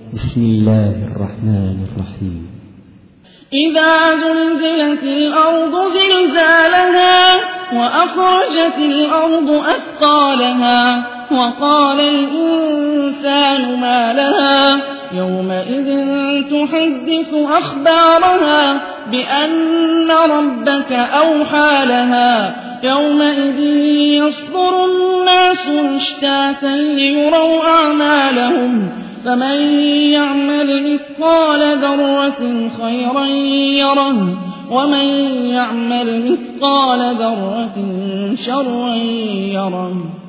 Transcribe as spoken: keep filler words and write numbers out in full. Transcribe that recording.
بسم الله الرحمن الرحيم. إذا زلزلت الأرض زلزالها وأخرجت الأرض أثقالها وقال الإنسان ما لها يومئذ تحدث أخبارها بأن ربك أوحى لها يومئذ يصدر الناس أشتاتا ليروا أعمالهم فمن يعمل مثقال ذرة خيرا يره ومن يعمل مثقال ذرة شرا يره.